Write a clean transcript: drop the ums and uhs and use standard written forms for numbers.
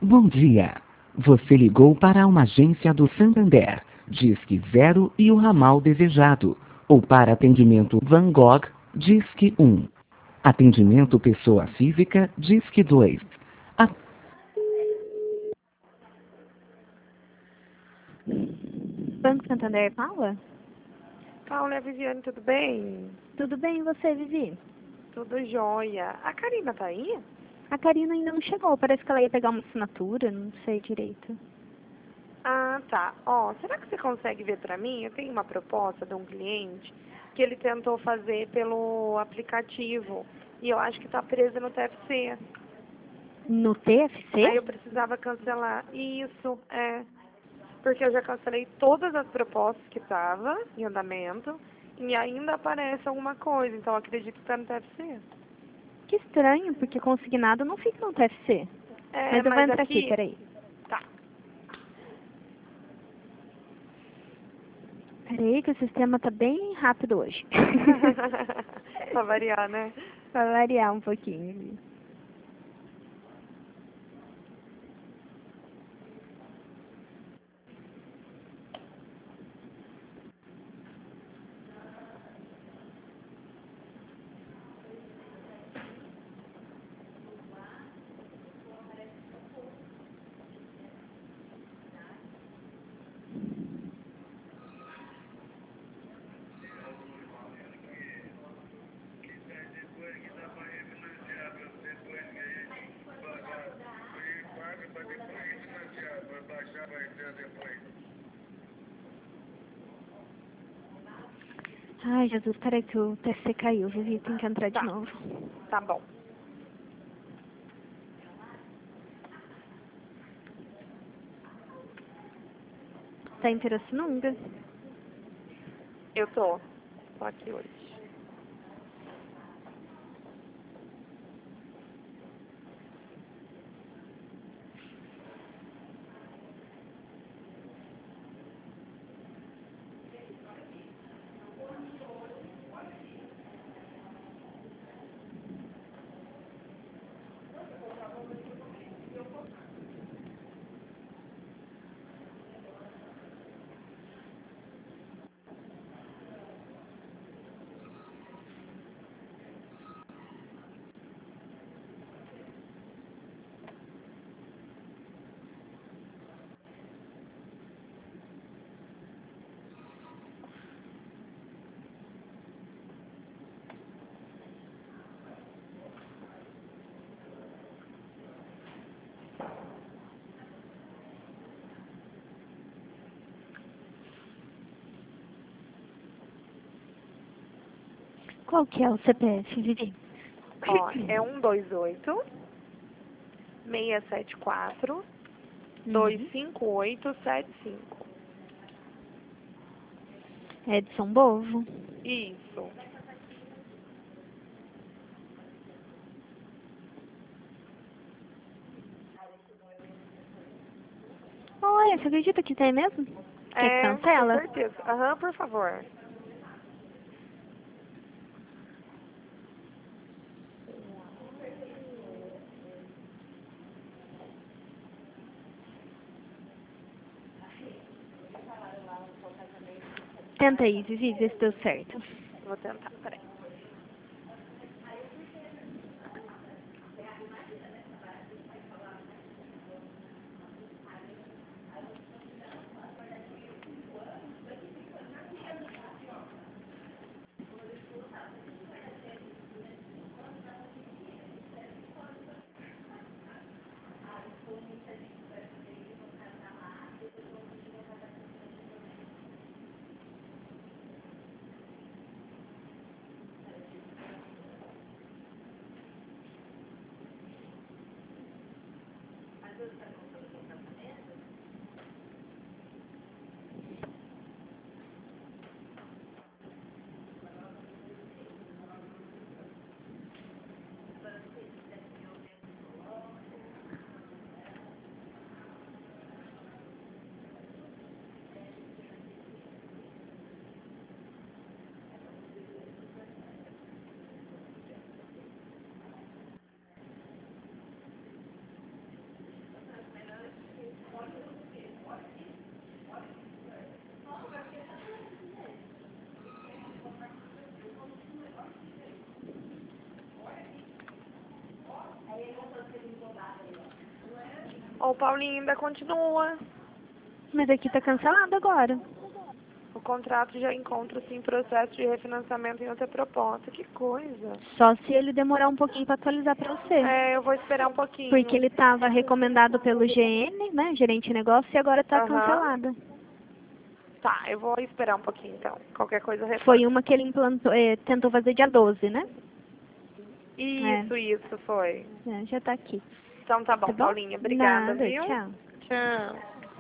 Bom dia. Você ligou para uma agência do Santander, Disque 0 e o ramal desejado. Ou para atendimento Van Gogh, Disque 1. Atendimento pessoa física, Disque 2. A- Banco Santander fala? Paula, Viviane, tudo bem? Tudo bem, e você, Vivi? Tudo jóia. A Karina tá aí? A Karina ainda não chegou, parece que ela ia pegar uma assinatura, não sei direito. Ah, tá. Ó, será que você consegue ver pra mim? Eu tenho uma proposta de um cliente que ele tentou fazer pelo aplicativo e eu acho que tá preso no TFC. No TFC? Aí eu precisava cancelar. Isso, é. Porque eu já cancelei todas as propostas que tava em andamento e ainda aparece alguma coisa, então eu acredito que tá no TFC. Que estranho, porque consignado não fica no TFC. É, Mas eu vou mas entrar aqui, aqui... peraí. Tá. Peraí que o sistema tá bem rápido hoje. Pra variar, né? Pra variar um pouquinho, Vivi. Ai, Jesus, peraí que o TFC caiu, Vivi, tem que entrar Tá. de novo. Tá bom. Tá em Pirassununga? Eu tô. Tô aqui hoje. Qual que é o CPF, Vivi? Ó, é 128 674 25875. Edson Bovo. Isso. Olha, você acredita que tem mesmo? Quer que É, com cancela? certeza. Aham, por favor. Tenta aí, Vivi, vê se deu certo. Vou tentar, peraí. Ô, Paulinho, ainda continua. Mas aqui tá cancelado agora. O contrato já encontra-se em processo de refinanciamento em outra proposta. Que coisa. Só se ele demorar um pouquinho para atualizar para você. É, eu vou esperar um pouquinho. Porque ele estava recomendado pelo GN, né, gerente de negócio, e agora está Aham. cancelado. Tá, eu vou esperar um pouquinho então. Qualquer coisa eu retorno. Foi uma que ele implantou, tentou fazer dia 12, né? Isso foi. Já está aqui. Então tá bom, Tá bom? Paulinha. Obrigada, Nada, viu? tchau. Tchau.